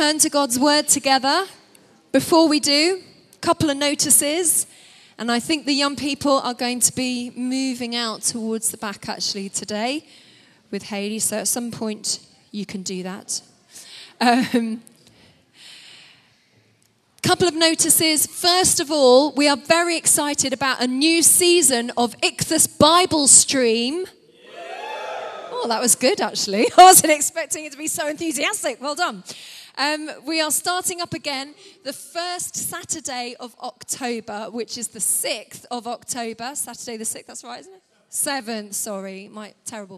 turn to God's word together. Before we do, a couple of notices. And I think the young people are going to be moving out towards the back actually today with Hayley. So at some point you can do that. Couple of notices. First of all, we are very excited about a new season of Ichthus Bible Stream. Oh, that was good, actually. I wasn't expecting it to be so enthusiastic. Well done. We are starting up again the first Saturday of October, which is the 6th of October. Saturday the 6th, that's right, isn't it? 7th, sorry, terrible.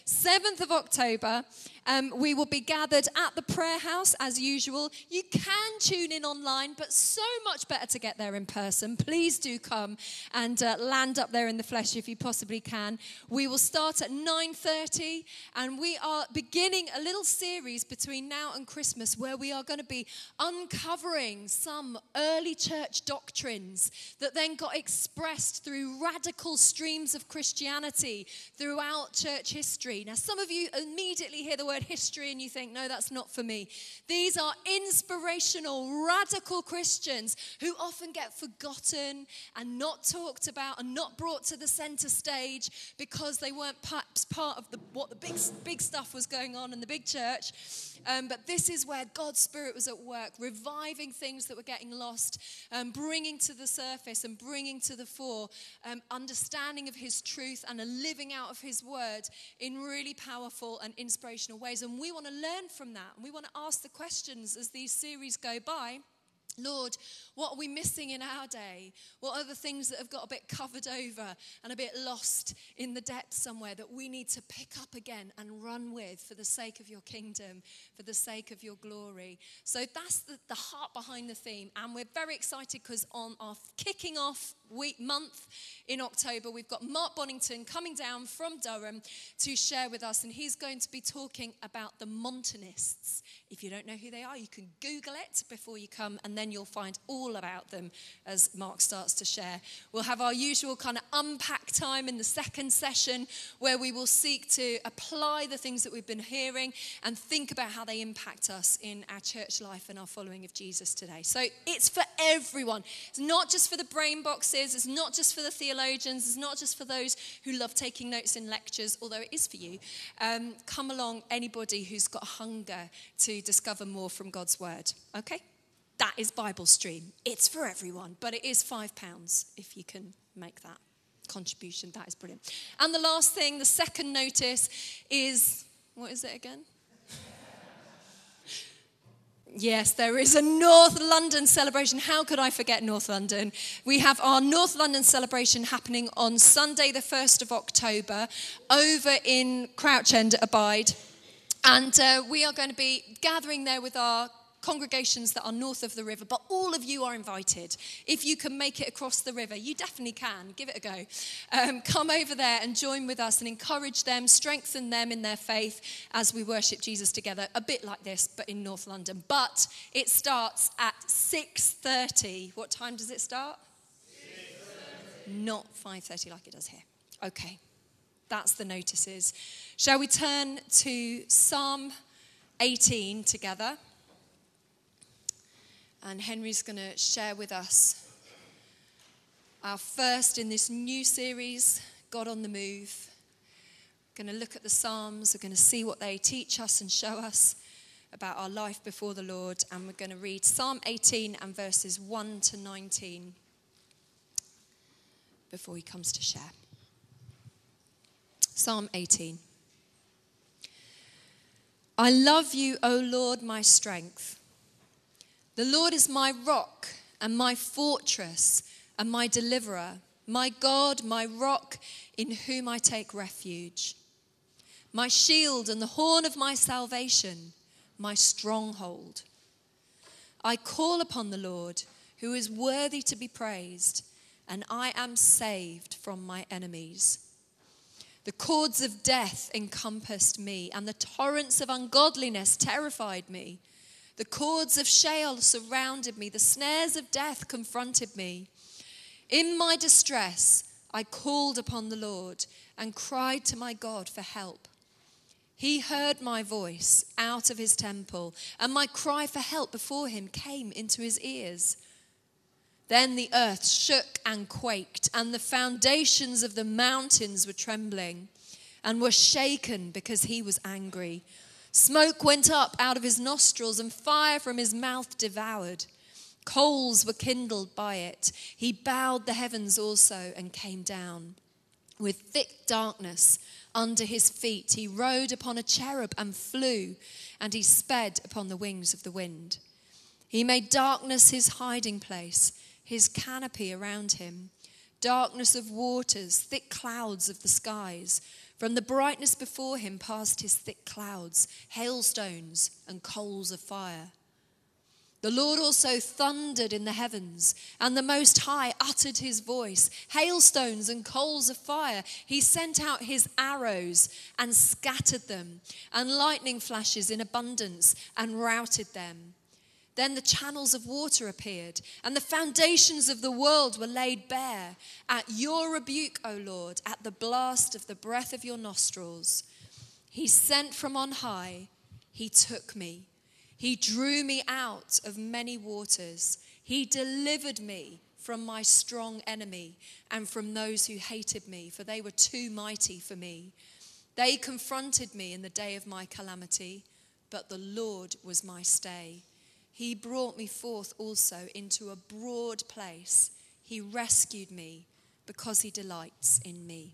7th of October, we will be gathered at the prayer house as usual. You can tune in online, but so much better to get there in person. Please do come and land up there in the flesh if you possibly can. We will start at 9:30, and we are beginning a little series between now and Christmas where we are going to be uncovering some early church doctrines that then got expressed through radical streams of Christianity throughout church history. Now, some of you immediately hear the word history and you think, no, that's not for me. These are inspirational, radical Christians who often get forgotten and not talked about and not brought to the center stage because they weren't perhaps part of what the big stuff was going on in the big church. But this is where God's Spirit was at work, reviving things that were getting lost, bringing to the surface and bringing to the fore understanding of His truth and a living out of His word in really powerful and inspirational ways. And we want to learn from that. And we want to ask the questions as these series go by. Lord, what are we missing in our day? What are the things that have got a bit covered over and a bit lost in the depths somewhere that we need to pick up again and run with for the sake of your kingdom, for the sake of your glory? So that's the heart behind the theme. And we're very excited because on our kicking off month in October, we've got Mark Bonington coming down from Durham to share with us. And he's going to be talking about the Montanists. If you don't know who they are, you can Google it before you come, and then you'll find all about them as Mark starts to share. We'll have our usual kind of unpack time in the second session where we will seek to apply the things that we've been hearing and think about how they impact us in our church life and our following of Jesus today. So it's for everyone. It's not just for the brain boxes. It's not just for the theologians. It's not just for those who love taking notes in lectures, although it is for you. Come along, anybody who's got hunger to discover more from God's word. Okay? That is Bible Stream. It's for everyone, but it is £5 if you can make that contribution. That is brilliant. And the last thing, the second notice is, what is it again? Yes, there is a North London celebration. How could I forget North London? We have our North London celebration happening on Sunday, the 1st of October, over in Crouch End at Abide. And we are going to be gathering there with our congregations that are north of the river, but all of you are invited. If you can make it across the river, you definitely can. Give it a go. Come over there and join with us and encourage them, strengthen them in their faith as we worship Jesus together. A bit like this, but in North London. But it starts at 6:30. What time does it start? 6:30. Not 5:30 like it does here. Okay, that's the notices. Shall we turn to Psalm 18 together? And Henry's going to share with us our first in this new series, God on the Move. We're going to look at the Psalms. We're going to see what they teach us and show us about our life before the Lord. And we're going to read Psalm 18 and verses 1 to 19 before he comes to share. Psalm 18. I love you, O Lord, my strength. The Lord is my rock and my fortress and my deliverer, my God, my rock in whom I take refuge, my shield and the horn of my salvation, my stronghold. I call upon the Lord who is worthy to be praised, and I am saved from my enemies. The cords of death encompassed me, and the torrents of ungodliness terrified me. The cords of Sheol surrounded me. The snares of death confronted me. In my distress, I called upon the Lord and cried to my God for help. He heard my voice out of his temple, and my cry for help before him came into his ears. Then the earth shook and quaked, and the foundations of the mountains were trembling and were shaken because he was angry. Smoke went up out of his nostrils, and fire from his mouth devoured. Coals were kindled by it. He bowed the heavens also and came down. With thick darkness under his feet, he rode upon a cherub and flew, and he sped upon the wings of the wind. He made darkness his hiding place, his canopy around him, darkness of waters, thick clouds of the skies. From the brightness before him passed his thick clouds, hailstones and coals of fire. The Lord also thundered in the heavens, and the Most High uttered his voice, hailstones and coals of fire. He sent out his arrows and scattered them, and lightning flashes in abundance and routed them. Then the channels of water appeared, and the foundations of the world were laid bare. At your rebuke, O Lord, at the blast of the breath of your nostrils. He sent from on high, he took me. He drew me out of many waters. He delivered me from my strong enemy and from those who hated me, for they were too mighty for me. They confronted me in the day of my calamity, but the Lord was my stay. He brought me forth also into a broad place. He rescued me because he delights in me.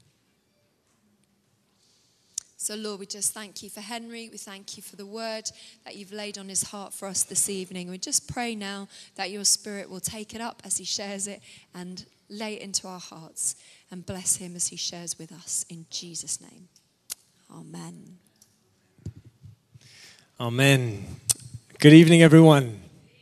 So, Lord, we just thank you for Henry. We thank you for the word that you've laid on his heart for us this evening. We just pray now that your Spirit will take it up as he shares it and lay it into our hearts and bless him as he shares with us. In Jesus' name, amen. Amen. Good evening, everyone.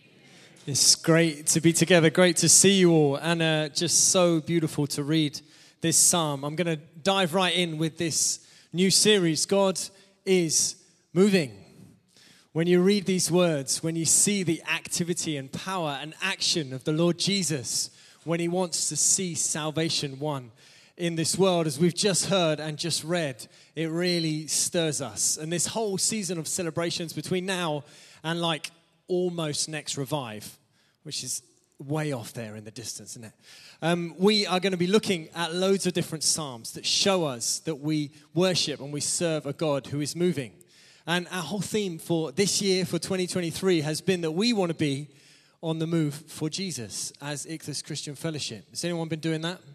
It's great to be together. Great to see you all. And just so beautiful to read this psalm. I'm going to dive right in with this new series, God is moving. When you read these words, when you see the activity and power and action of the Lord Jesus, when he wants to see salvation won in this world, as we've just heard and just read, it really stirs us. And this whole season of celebrations between now and like almost next Revive, which is way off there in the distance, isn't it? We are going to be looking at loads of different psalms that show us that we worship and we serve a God who is moving. And our whole theme for this year, for 2023, has been that we want to be on the move for Jesus as Ichthus Christian Fellowship. Has anyone been doing that?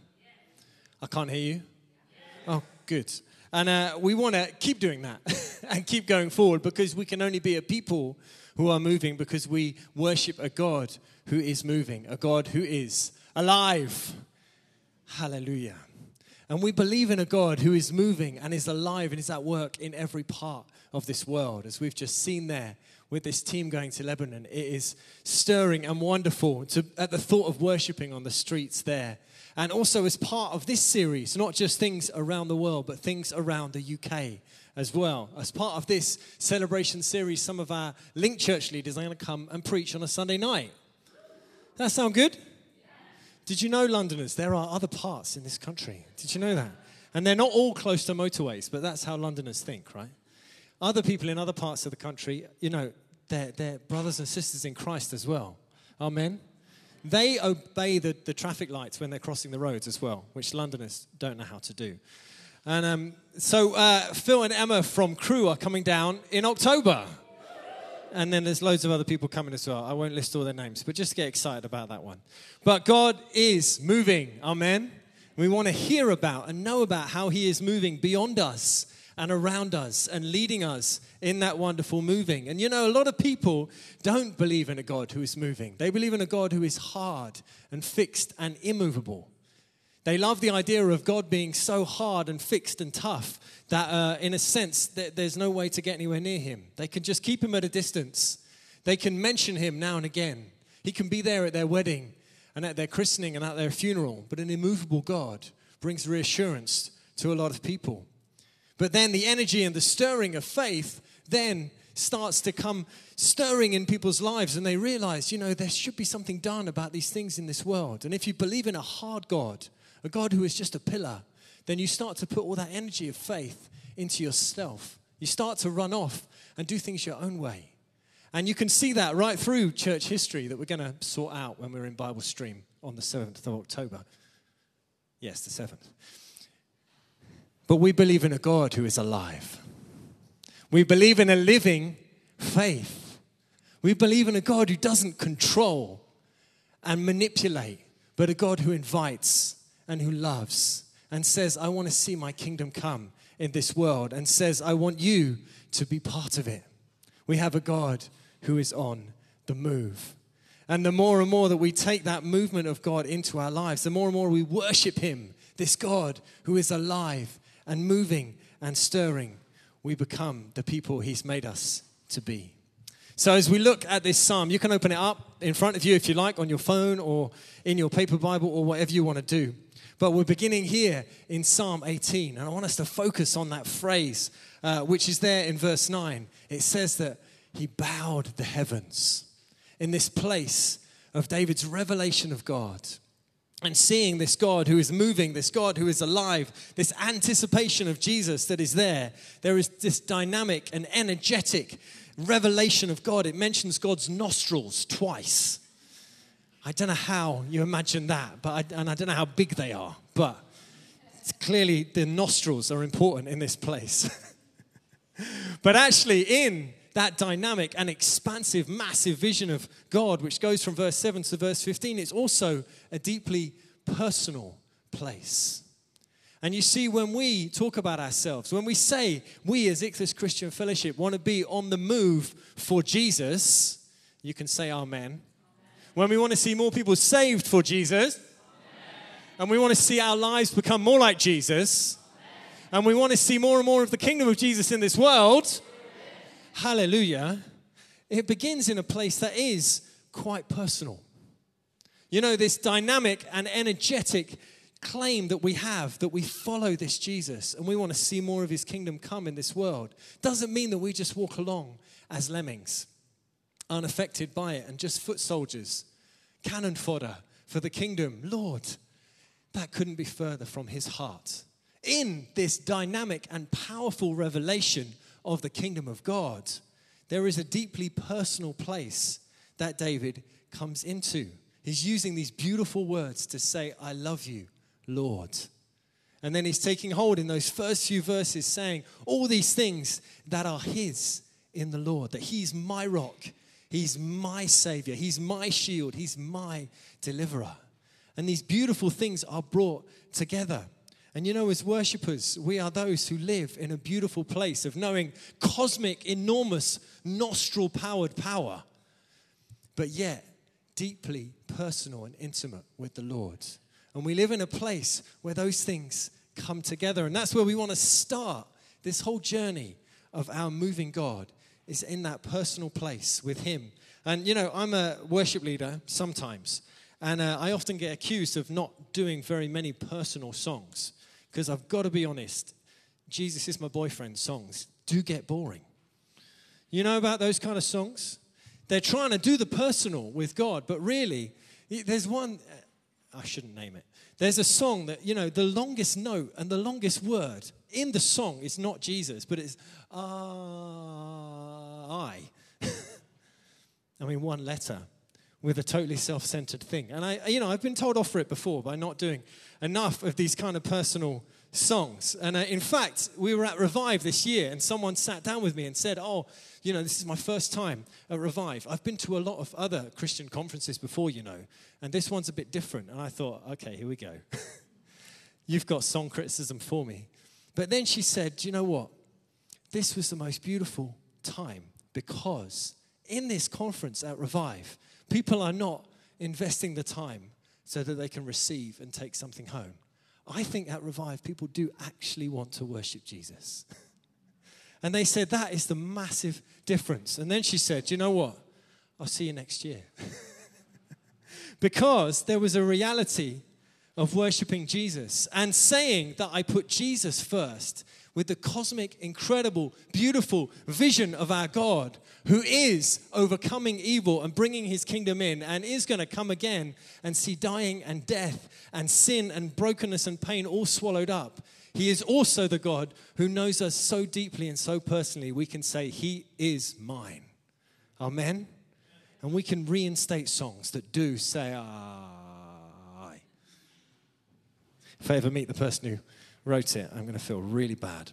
I can't hear you. Oh, good. And we want to keep doing that and keep going forward, because we can only be a people who are moving because we worship a God who is moving, a God who is alive. Hallelujah. And we believe in a God who is moving and is alive and is at work in every part of this world. As we've just seen there with this team going to Lebanon, it is stirring and wonderful at the thought of worshiping on the streets there. And also as part of this series, not just things around the world, but things around the UK as well. As part of this celebration series, some of our Link Church leaders are going to come and preach on a Sunday night. That sound good? Did you know, Londoners, there are other parts in this country? Did you know that? And they're not all close to motorways, but that's how Londoners think, right? Other people in other parts of the country, you know, they're brothers and sisters in Christ as well. Amen? They obey the traffic lights when they're crossing the roads as well, which Londoners don't know how to do. And so Phil and Emma from Crew are coming down in October. And then there's loads of other people coming as well. I won't list all their names, but just get excited about that one. But God is moving. Amen. We want to hear about and know about how he is moving beyond us and around us and leading us in that wonderful moving. And you know, a lot of people don't believe in a God who is moving. They believe in a God who is hard and fixed and immovable. They love the idea of God being so hard and fixed and tough that in a sense there's no way to get anywhere near him. They can just keep him at a distance. They can mention him now and again. He can be there at their wedding and at their christening and at their funeral. But an immovable God brings reassurance to a lot of people. But then the energy and the stirring of faith then starts to come stirring in people's lives, and they realize, you know, there should be something done about these things in this world. And if you believe in a hard God, a God who is just a pillar, then you start to put all that energy of faith into yourself, You start to run off and do things your own way. And you can see that right through church history that we're going to sort out when we're in Bible Stream on the 7th of October. Yes, the 7th. But we believe in a God who is alive. We believe in a living faith. We believe in a God who doesn't control and manipulate, but a God who invites and who loves and says, I want to see my kingdom come in this world, and says, I want you to be part of it. We have a God who is on the move. And the more and more that we take that movement of God into our lives, the more and more we worship him, this God who is alive and moving and stirring, we become the people he's made us to be. So as we look at this psalm, you can open it up in front of you if you like, on your phone or in your paper Bible or whatever you want to do. But we're beginning here in Psalm 18, and I want us to focus on that phrase, which is there in verse 9. It says that he bowed the heavens in this place of David's revelation of God. And seeing this God who is moving, this God who is alive, this anticipation of Jesus that is there is this dynamic and energetic revelation of God. It mentions God's nostrils twice. I don't know how you imagine that, and I don't know how big they are, but it's clearly the nostrils are important in this place. But actually in that dynamic and expansive, massive vision of God, which goes from verse 7 to verse 15, it's also a deeply personal place. And you see, when we talk about ourselves, when we say we as Ichthus Christian Fellowship want to be on the move for Jesus, you can say amen. When we want to see more people saved for Jesus, amen. And we want to see our lives become more like Jesus, amen. And we want to see more and more of the kingdom of Jesus in this world, amen. Hallelujah, it begins in a place that is quite personal. You know, this dynamic and energetic claim that we have, that we follow this Jesus and we want to see more of his kingdom come in this world, doesn't mean that we just walk along as lemmings, unaffected by it, and just foot soldiers, cannon fodder for the kingdom. Lord, that couldn't be further from his heart. In this dynamic and powerful revelation of the kingdom of God, there is a deeply personal place that David comes into. He's using these beautiful words to say, I love you, Lord. And then he's taking hold in those first few verses saying all these things that are his in the Lord, that he's my rock, he's my savior, he's my shield, he's my deliverer. And these beautiful things are brought together. And you know, as worshipers, we are those who live in a beautiful place of knowing cosmic, enormous, nostril-powered power, but yet deeply personal and intimate with the Lord. And we live in a place where those things come together. And that's where we want to start this whole journey of our moving God, is in that personal place with him. And, you know, I'm a worship leader sometimes. And I often get accused of not doing very many personal songs. Because I've got to be honest, Jesus is my boyfriend songs do get boring. You know about those kind of songs? They're trying to do the personal with God. But really, there's one... I shouldn't name it. There's a song that, you know, the longest note and the longest word in the song is not Jesus, but it's I. I mean, one letter with a totally self-centered thing. And I've been told off for it before by not doing enough of these kind of personal songs. And in fact, we were at Revive this year, and someone sat down with me and said, you know, this is my first time at Revive. I've been to a lot of other Christian conferences before, you know, and this one's a bit different. And I thought, okay, here we go. You've got song criticism for me. But then she said, do you know what? This was the most beautiful time, because in this conference at Revive, people are not investing the time so that they can receive and take something home. I think at Revive, people do actually want to worship Jesus. And they said that is the massive difference. And then she said, you know what? I'll see you next year. Because there was a reality of worshiping Jesus and saying that I put Jesus first with the cosmic, incredible, beautiful vision of our God who is overcoming evil and bringing his kingdom in and is going to come again and see dying and death and sin and brokenness and pain all swallowed up. He is also the God who knows us so deeply and so personally, we can say, he is mine. Amen? And we can reinstate songs that do say, I. If I ever meet the person who wrote it, I'm going to feel really bad.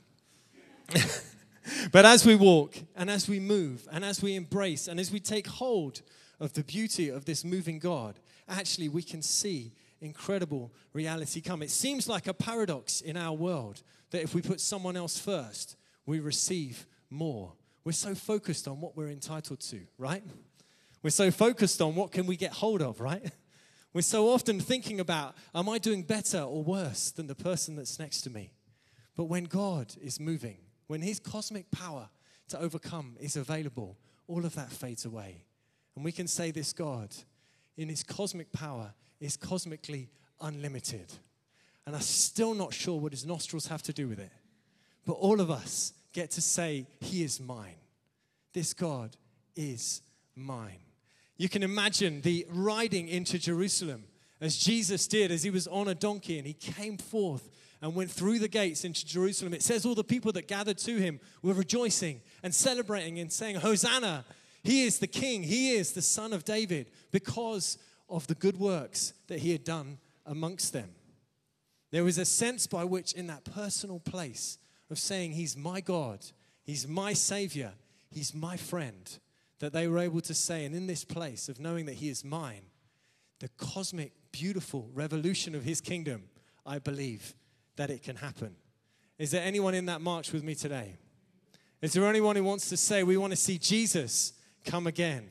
But as we walk and as we move and as we embrace and as we take hold of the beauty of this moving God, actually we can see incredible reality come. It seems like a paradox in our world that if we put someone else first, we receive more. We're so focused on what we're entitled to, right? We're so focused on what can we get hold of, right? We're so often thinking about, am I doing better or worse than the person that's next to me? But when God is moving, when his cosmic power to overcome is available, all of that fades away. And we can say this God, in his cosmic power, is cosmically unlimited. And I'm still not sure what his nostrils have to do with it. But all of us get to say, he is mine. This God is mine. You can imagine the riding into Jerusalem as Jesus did, as he was on a donkey and he came forth and went through the gates into Jerusalem. It says all the people that gathered to him were rejoicing and celebrating and saying, Hosanna, he is the king, he is the son of David, because of the good works that he had done amongst them. There was a sense by which in that personal place of saying, he's my God, he's my Savior, he's my friend, that they were able to say, and in this place of knowing that he is mine, the cosmic, beautiful revolution of his kingdom, I believe that it can happen. Is there anyone in that march with me today? Is there anyone who wants to say, we want to see Jesus come again?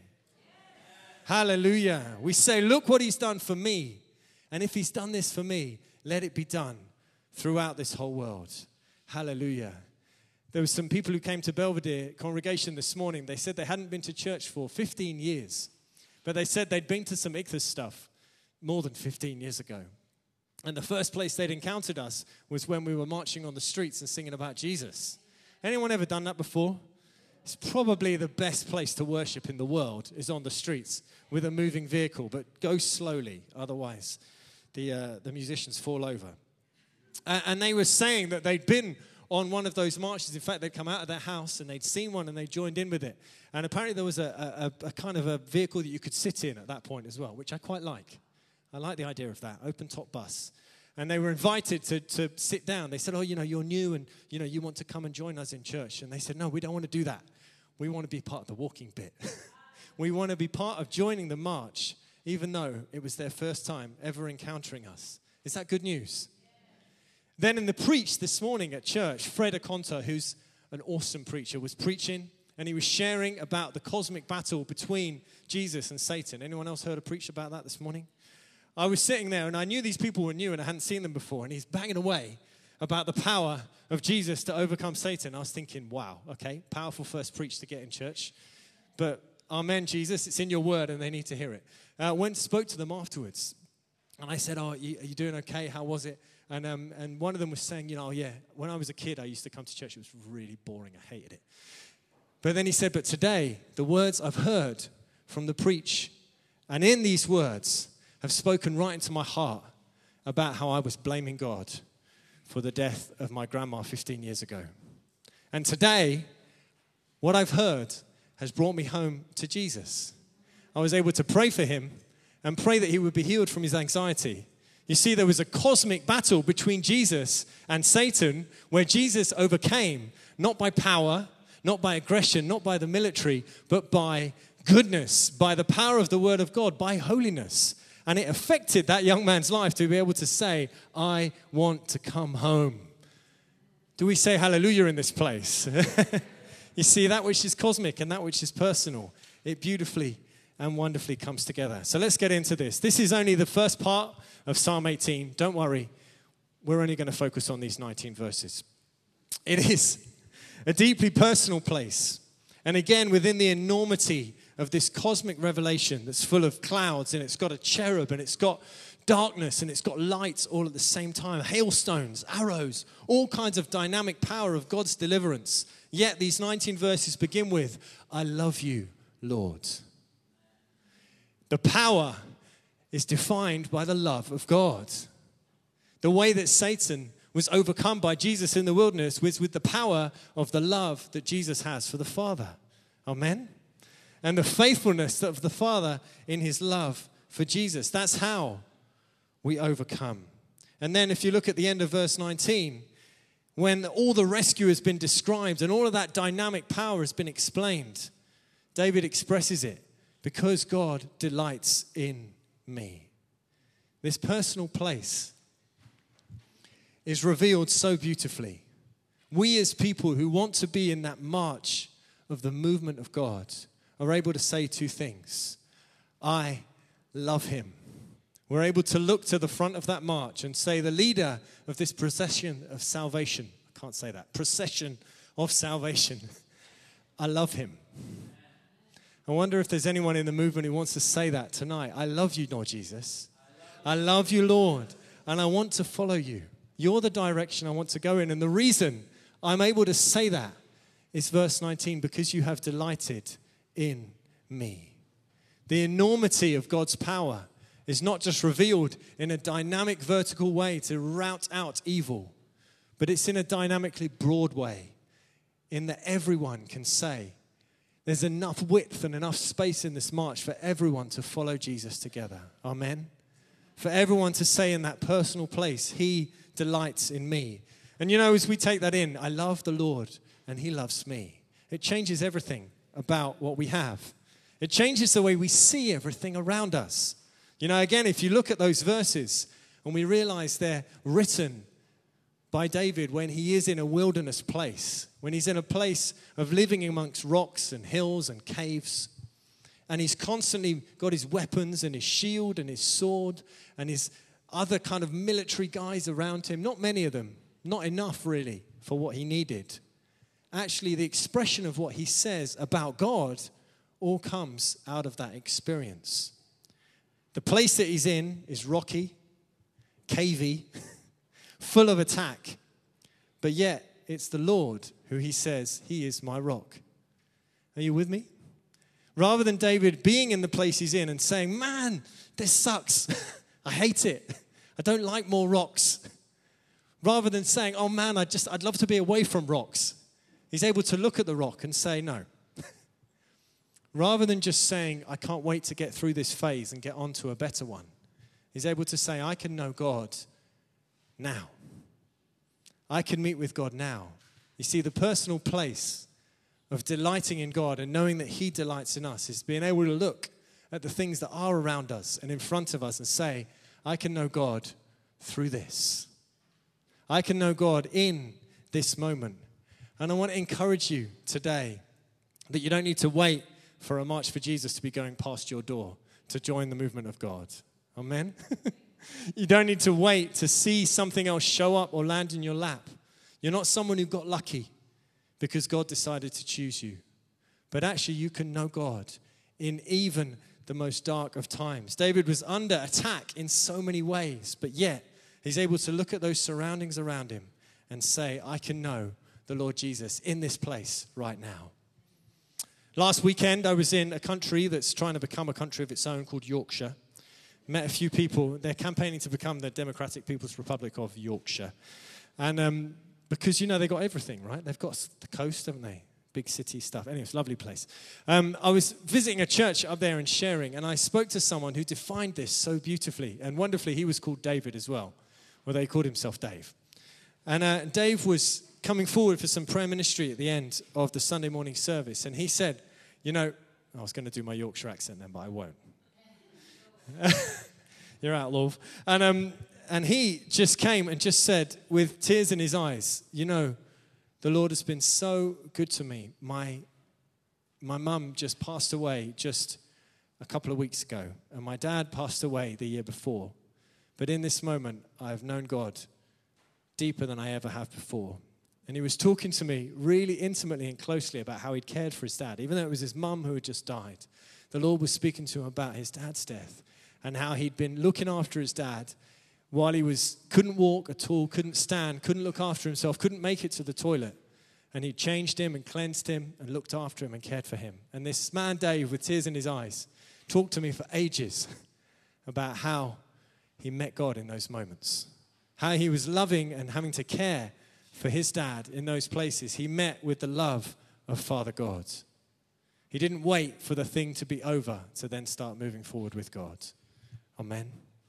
Hallelujah. We say, look what he's done for me. And if he's done this for me, let it be done throughout this whole world. Hallelujah. There were some people who came to Belvedere congregation this morning. They said they hadn't been to church for 15 years. But they said they'd been to some Ichthus stuff more than 15 years ago. And the first place they'd encountered us was when we were marching on the streets and singing about Jesus. Anyone ever done that before? It's probably the best place to worship in the world is on the streets with a moving vehicle, but go slowly, otherwise the musicians fall over. And they were saying that they'd been on one of those marches. In fact, they'd come out of their house and they'd seen one and they joined in with it. And apparently there was a kind of a vehicle that you could sit in at that point as well, which I quite like. I like the idea of that, open-top bus. And they were invited to sit down. They said, you're new and, you want to come and join us in church. And they said, no, we don't want to do that. We want to be part of the walking bit. We want to be part of joining the march, even though it was their first time ever encountering us. Is that good news? Then in the preach this morning at church, Fred Aconta, who's an awesome preacher, was preaching. And he was sharing about the cosmic battle between Jesus and Satan. Anyone else heard a preach about that this morning? I was sitting there and I knew these people were new and I hadn't seen them before. And he's banging away about the power of Jesus to overcome Satan. I was thinking, wow, okay, powerful first preach to get in church. But amen, Jesus, it's in your word and they need to hear it. Went and spoke to them afterwards. And I said, are you doing okay? How was it? And one of them was saying, when I was a kid, I used to come to church. It was really boring. I hated it. But then he said, but today, the words I've heard from the preach, and in these words, have spoken right into my heart about how I was blaming God for the death of my grandma 15 years ago. And today, what I've heard has brought me home to Jesus. I was able to pray for him and pray that he would be healed from his anxiety. You see, there was a cosmic battle between Jesus and Satan where Jesus overcame, not by power, not by aggression, not by the military, but by goodness, by the power of the word of God, by holiness. And it affected that young man's life to be able to say, I want to come home. Do we say hallelujah in this place? You see, that which is cosmic and that which is personal, it beautifully and wonderfully comes together. So let's get into this. This is only the first part of Psalm 18. Don't worry, we're only going to focus on these 19 verses. It is a deeply personal place. And again, within the enormity of this cosmic revelation that's full of clouds and it's got a cherub and it's got darkness and it's got lights all at the same time, hailstones, arrows, all kinds of dynamic power of God's deliverance. Yet these 19 verses begin with, I love you, Lord. The power is defined by the love of God. The way that Satan was overcome by Jesus in the wilderness was with the power of the love that Jesus has for the Father. Amen? And the faithfulness of the Father in his love for Jesus. That's how we overcome. And then if you look at the end of verse 19, when all the rescue has been described and all of that dynamic power has been explained, David expresses it, because God delights in me. This personal place is revealed so beautifully. We as people who want to be in that march of the movement of God are able to say two things. I love him. We're able to look to the front of that march and say, the leader of this procession of salvation, I can't say that, procession of salvation, I love him. I wonder if there's anyone in the movement who wants to say that tonight. I love you, Lord Jesus. I love you, Lord, and I want to follow you. You're the direction I want to go in. And the reason I'm able to say that is verse 19, because you have delighted in me. The enormity of God's power is not just revealed in a dynamic vertical way to rout out evil, but it's in a dynamically broad way in that everyone can say, there's enough width and enough space in this march for everyone to follow Jesus together. Amen? For everyone to say in that personal place, he delights in me. And you know, as we take that in, I love the Lord and he loves me. It changes everything about what we have. It changes the way we see everything around us. You know, again, if you look at those verses and we realize they're written by David when he is in a wilderness place, when he's in a place of living amongst rocks and hills and caves, and he's constantly got his weapons and his shield and his sword and his other kind of military guys around him. Not many of them, not enough really for what he needed. Actually, the expression of what he says about God all comes out of that experience. The place that he's in is rocky, cavey, full of attack. But yet, it's the Lord who he says, he is my rock. Are you with me? Rather than David being in the place he's in and saying, man, this sucks. I hate it. I don't like more rocks. Rather than saying, oh man, I'd love to be away from rocks. He's able to look at the rock and say, no. Rather than just saying, I can't wait to get through this phase and get on to a better one. He's able to say, I can know God now. I can meet with God now. You see, the personal place of delighting in God and knowing that he delights in us is being able to look at the things that are around us and in front of us and say, I can know God through this. I can know God in this moment. And I want to encourage you today that you don't need to wait for a March for Jesus to be going past your door to join the movement of God. Amen? You don't need to wait to see something else show up or land in your lap. You're not someone who got lucky because God decided to choose you. But actually, you can know God in even the most dark of times. David was under attack in so many ways, but yet he's able to look at those surroundings around him and say, I can know the Lord Jesus in this place right now. Last weekend, I was in a country that's trying to become a country of its own called Yorkshire. Met a few people. They're campaigning to become the Democratic People's Republic of Yorkshire. And because, you know, they got everything, right? They've got the coast, haven't they? Big city stuff. Anyway, it's a lovely place. I was visiting a church up there and sharing, and I spoke to someone who defined this so beautifully and wonderfully. He was called David as well, or they called himself Dave. And Dave was coming forward for some prayer ministry at the end of the Sunday morning service, and he said, you know, I was going to do my Yorkshire accent then, but I won't. You're out, love. And he just came and just said, with tears in his eyes, you know, the Lord has been so good to me. My mum just passed away just a couple of weeks ago, and my dad passed away the year before. But in this moment, I have known God deeper than I ever have before. And he was talking to me really intimately and closely about how he'd cared for his dad. Even though it was his mum who had just died, the Lord was speaking to him about his dad's death and how he'd been looking after his dad while he couldn't walk at all, couldn't stand, couldn't look after himself, couldn't make it to the toilet. And he changed him and cleansed him and looked after him and cared for him. And this man, Dave, with tears in his eyes, talked to me for ages about how he met God in those moments. How he was loving and having to care for his dad in those places. He met with the love of Father God. He didn't wait for the thing to be over to then start moving forward with God. Amen.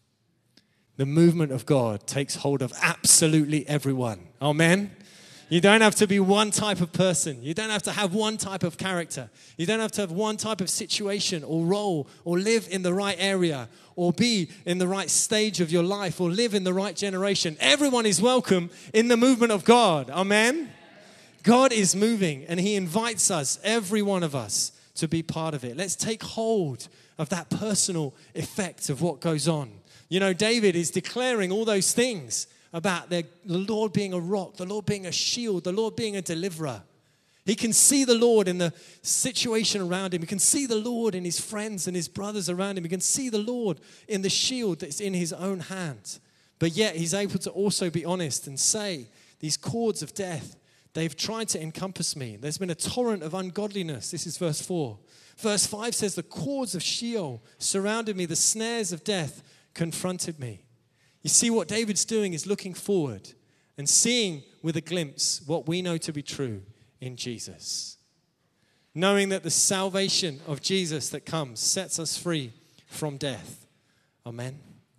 The movement of God takes hold of absolutely everyone. Amen. You don't have to be one type of person. You don't have to have one type of character. You don't have to have one type of situation or role or live in the right area or be in the right stage of your life or live in the right generation. Everyone is welcome in the movement of God. Amen? God is moving and he invites us, every one of us, to be part of it. Let's take hold of that personal effect of what goes on. You know, David is declaring all those things about the Lord being a rock, the Lord being a shield, the Lord being a deliverer. He can see the Lord in the situation around him. He can see the Lord in his friends and his brothers around him. He can see the Lord in the shield that's in his own hand. But yet he's able to also be honest and say, these cords of death, they've tried to encompass me. There's been a torrent of ungodliness. This is verse 4. Verse 5 says, the cords of Sheol surrounded me. The snares of death confronted me. You see, what David's doing is looking forward and seeing with a glimpse what we know to be true in Jesus. Knowing that the salvation of Jesus that comes sets us free from death. Amen.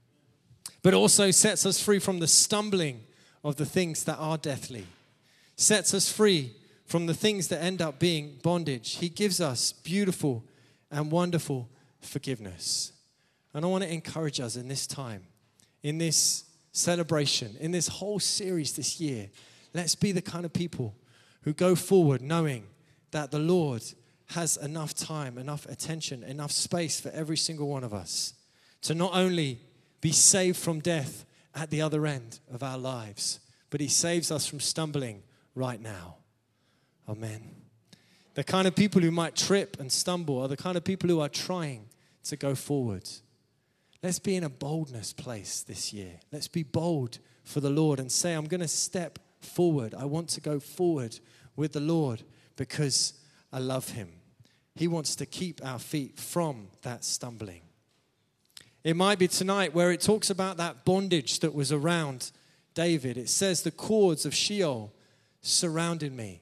But also sets us free from the stumbling of the things that are deathly. Sets us free from the things that end up being bondage. He gives us beautiful and wonderful forgiveness. And I want to encourage us in this time, in this celebration, in this whole series this year, let's be the kind of people who go forward knowing that the Lord has enough time, enough attention, enough space for every single one of us to not only be saved from death at the other end of our lives, but he saves us from stumbling right now. Amen. The kind of people who might trip and stumble are the kind of people who are trying to go forward. Let's be in a boldness place this year. Let's be bold for the Lord and say, I'm going to step forward. I want to go forward with the Lord because I love him. He wants to keep our feet from that stumbling. It might be tonight where it talks about that bondage that was around David. It says the cords of Sheol surrounded me.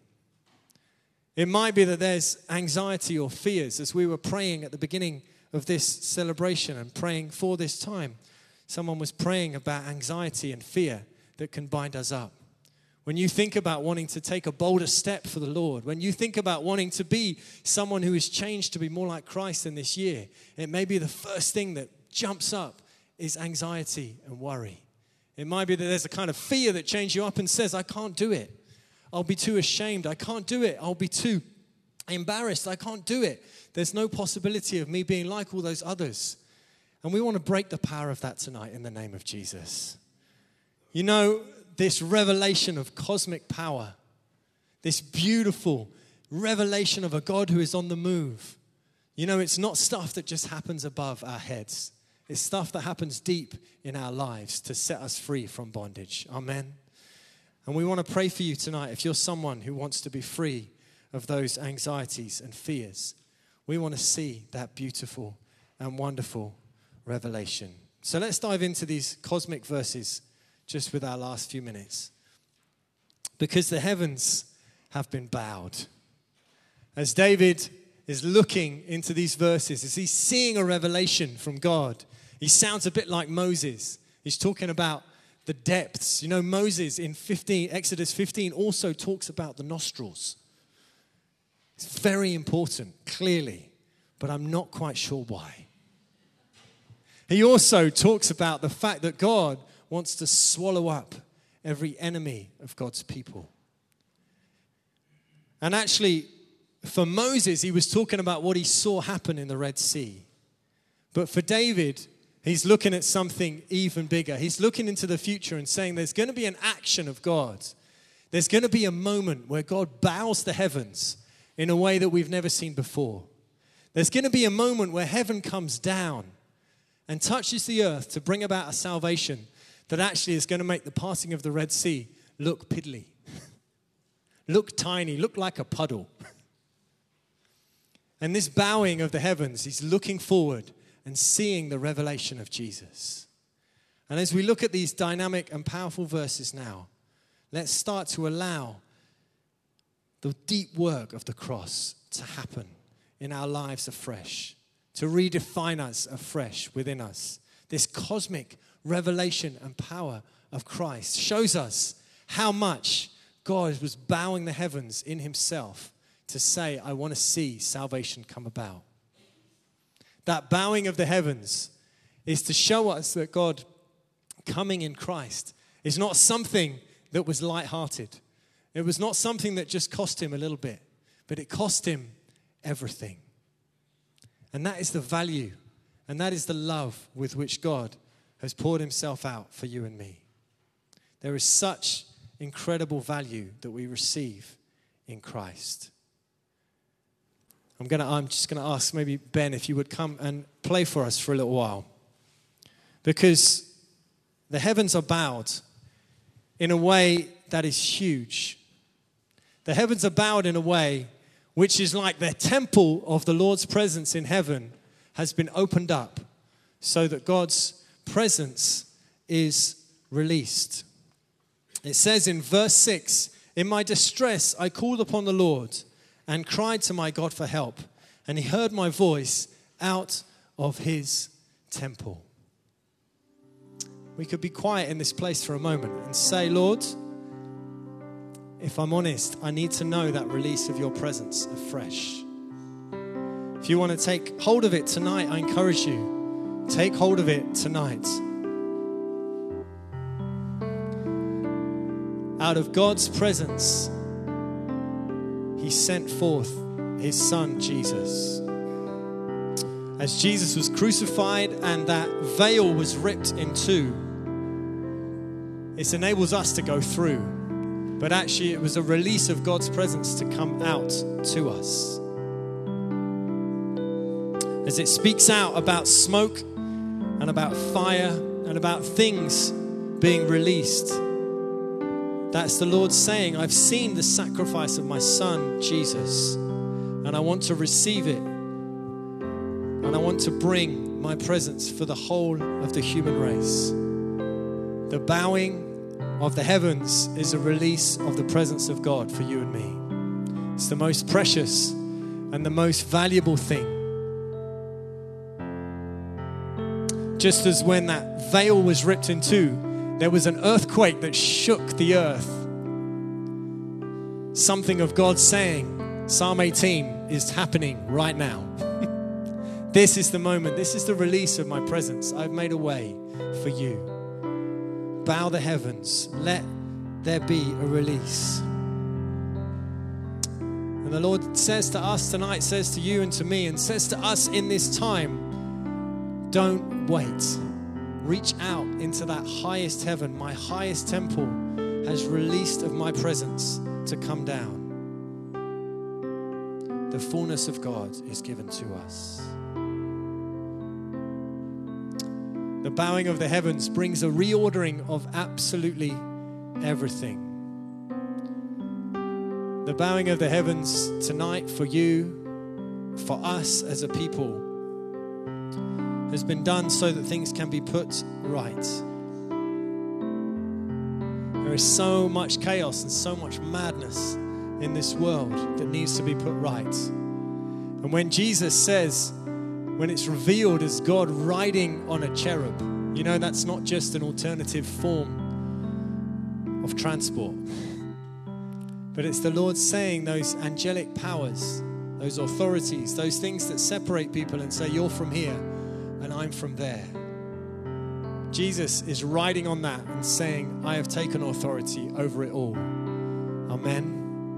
It might be that there's anxiety or fears as we were praying at the beginning of this celebration and praying for this time. Someone was praying about anxiety and fear that can bind us up. When you think about wanting to take a bolder step for the Lord, when you think about wanting to be someone who is changed to be more like Christ in this year, it may be the first thing that jumps up is anxiety and worry. It might be that there's a kind of fear that chains you up and says, I can't do it. I'll be too ashamed. I can't do it. I'll be too embarrassed. I can't do it. There's no possibility of me being like all those others. And we want to break the power of that tonight in the name of Jesus. You know, this revelation of cosmic power, this beautiful revelation of a God who is on the move. You know, it's not stuff that just happens above our heads. It's stuff that happens deep in our lives to set us free from bondage. Amen. And we want to pray for you tonight. If you're someone who wants to be free of those anxieties and fears, we want to see that beautiful and wonderful revelation. So let's dive into these cosmic verses just with our last few minutes. Because the heavens have been bowed. As David is looking into these verses, as he's seeing a revelation from God, he sounds a bit like Moses. He's talking about the depths. You know, Moses in Exodus 15 also talks about the nostrils. It's very important, clearly, but I'm not quite sure why. He also talks about the fact that God wants to swallow up every enemy of God's people. And actually, for Moses, he was talking about what he saw happen in the Red Sea. But for David, he's looking at something even bigger. He's looking into the future and saying there's going to be an action of God. There's going to be a moment where God bows the heavens in a way that we've never seen before. There's going to be a moment where heaven comes down and touches the earth to bring about a salvation that actually is going to make the parting of the Red Sea look piddly, look tiny, look like a puddle. And this bowing of the heavens, he's looking forward and seeing the revelation of Jesus. And as we look at these dynamic and powerful verses now, let's start to allow the deep work of the cross to happen in our lives afresh, to redefine us afresh within us. This cosmic revelation and power of Christ shows us how much God was bowing the heavens in himself to say, I want to see salvation come about. That bowing of the heavens is to show us that God coming in Christ is not something that was lighthearted. It was not something that just cost him a little bit, but it cost him everything. And that is the value, and that is the love with which God has poured himself out for you and me. There is such incredible value that we receive in Christ. I'm just going to ask maybe Ben if you would come and play for us for a little while. Because the heavens are bowed in a way that is huge. The heavens are bowed in a way which is like the temple of the Lord's presence in heaven has been opened up so that God's presence is released. It says in verse 6, in my distress I called upon the Lord and cried to my God for help, and he heard my voice out of his temple. We could be quiet in this place for a moment and say, Lord, if I'm honest, I need to know that release of your presence afresh. If you want to take hold of it tonight, I encourage you, take hold of it tonight. Out of God's presence, he sent forth his son, Jesus. As Jesus was crucified and that veil was ripped in two, it enables us to go through. But actually, it was a release of God's presence to come out to us. As it speaks out about smoke and about fire and about things being released, that's the Lord saying, I've seen the sacrifice of my son, Jesus, and I want to receive it. And I want to bring my presence for the whole of the human race. The bowing of the heavens is a release of the presence of God for you and me. It's the most precious and the most valuable thing. Just as when that veil was ripped in two, there was an earthquake that shook the earth. Something of God saying, Psalm 18 is happening right now. This is the moment. This is the release of my presence. I've made a way for you. Bow the heavens. Let there be a release. And the Lord says to us tonight, says to you and to me, and says to us in this time, don't wait. Reach out into that highest heaven. My highest temple has released of my presence to come down. The fullness of God is given to us. The bowing of the heavens brings a reordering of absolutely everything. The bowing of the heavens tonight for you, for us as a people, has been done so that things can be put right. There is so much chaos and so much madness in this world that needs to be put right. And when Jesus says, when it's revealed as God riding on a cherub, you know that's not just an alternative form of transport. But it's the Lord saying those angelic powers, those authorities, those things that separate people and say, you're from here and I'm from there. Jesus is riding on that and saying, I have taken authority over it all. Amen.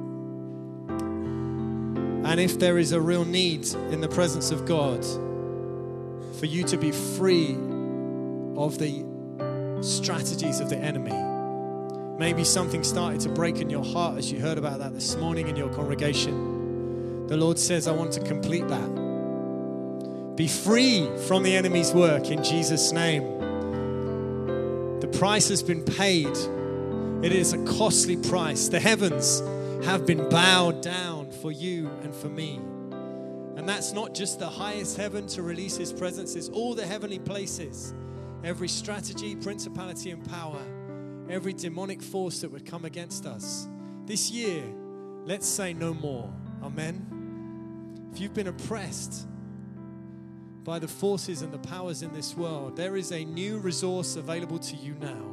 And if there is a real need in the presence of God for you to be free of the strategies of the enemy, maybe something started to break in your heart as you heard about that this morning in your congregation. The Lord says, I want to complete that. Be free from the enemy's work in Jesus' name. The price has been paid. It is a costly price. The heavens have been bowed down for you and for me. And that's not just the highest heaven to release his presence. It's all the heavenly places. Every strategy, principality, and power. Every demonic force that would come against us. This year, let's say no more. Amen. If you've been oppressed by the forces and the powers in this world, there is a new resource available to you now.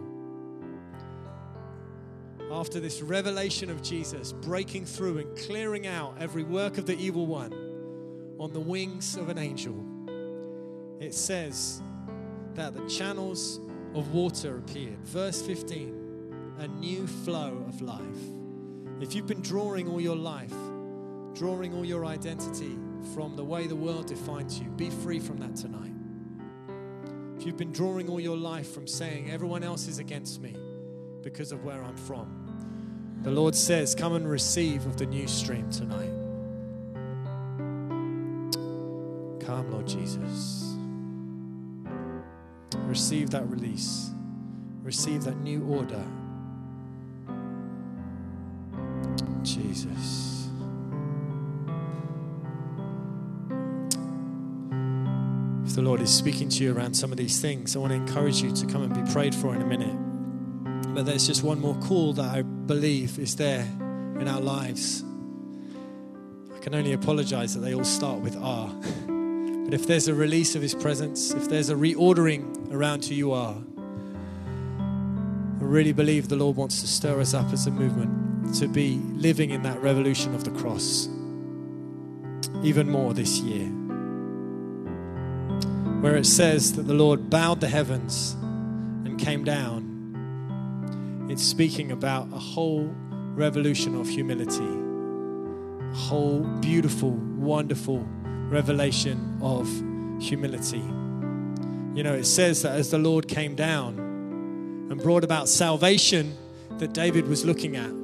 After this revelation of Jesus breaking through and clearing out every work of the evil one on the wings of an angel, it says that the channels of water appeared. Verse 15, a new flow of life. If you've been drawing all your life, drawing all your identity from the way the world defines you, be free from that tonight. If you've been drawing all your life from saying everyone else is against me because of where I'm from, the Lord says, come and receive of the new stream tonight. Come, Lord Jesus. Receive that release. Receive that new order. Jesus. If the Lord is speaking to you around some of these things, I want to encourage you to come and be prayed for in a minute. But there's just one more call that I believe is there in our lives. I can only apologize that they all start with R. But if there's a release of his presence, if there's a reordering around who you are, I really believe the Lord wants to stir us up as a movement to be living in that revolution of the cross even more this year. Where it says that the Lord bowed the heavens and came down, it's speaking about a whole revolution of humility, a whole beautiful, wonderful revelation of humility. You know, it says that as the Lord came down and brought about salvation that David was looking at,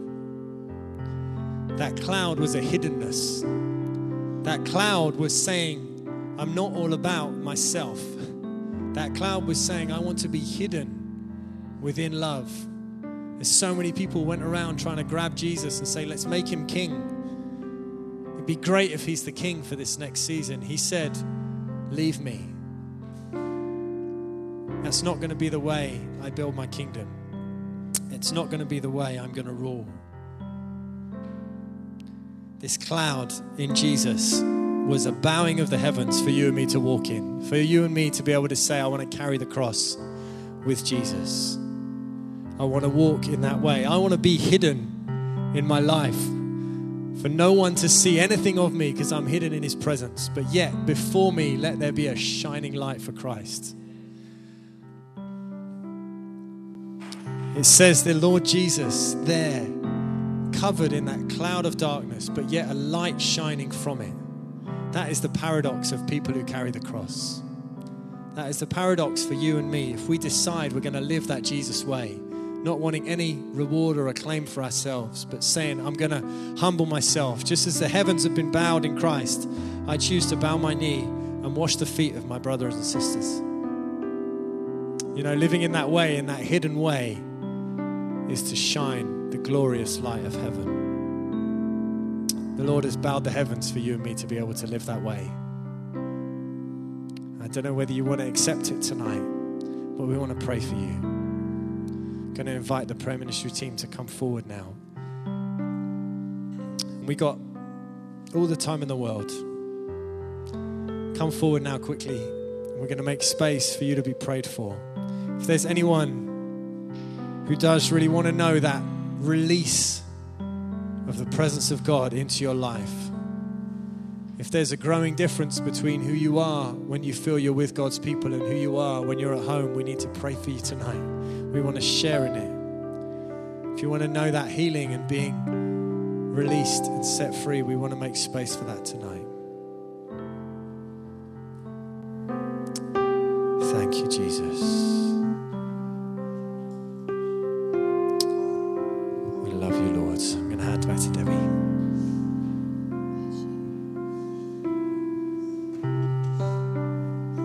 that cloud was a hiddenness. That cloud was saying, I'm not all about myself. That cloud was saying, I want to be hidden within love. There's so many people went around trying to grab Jesus and say, let's make him king. It'd be great if he's the king for this next season. He said, leave me. That's not going to be the way I build my kingdom. It's not going to be the way I'm going to rule. This cloud in Jesus was a bowing of the heavens for you and me to walk in. For you and me to be able to say, I want to carry the cross with Jesus. I want to walk in that way. I want to be hidden in my life for no one to see anything of me because I'm hidden in his presence. But yet, before me, let there be a shining light for Christ. It says the Lord Jesus there, covered in that cloud of darkness, but yet a light shining from it. That is the paradox of people who carry the cross. That is the paradox for you and me. If we decide we're going to live that Jesus way, not wanting any reward or acclaim for ourselves, but saying, I'm going to humble myself. Just as the heavens have been bowed in Christ, I choose to bow my knee and wash the feet of my brothers and sisters. You know, living in that way, in that hidden way, is to shine the glorious light of heaven. The Lord has bowed the heavens for you and me to be able to live that way. I don't know whether you want to accept it tonight, but we want to pray for you. I'm going to invite the prayer ministry team to come forward now. We got all the time in the world. Come forward now quickly. We're going to make space for you to be prayed for. If there's anyone who does really want to know that release of the presence of God into your life, if there's a growing difference between who you are when you feel you're with God's people and who you are when you're at home, we need to pray for you tonight. We want to share in it. If you want to know that healing and being released and set free, we want to make space for that tonight. Thank you, Jesus. We love you, Lord. I'm going to hand back to Debbie.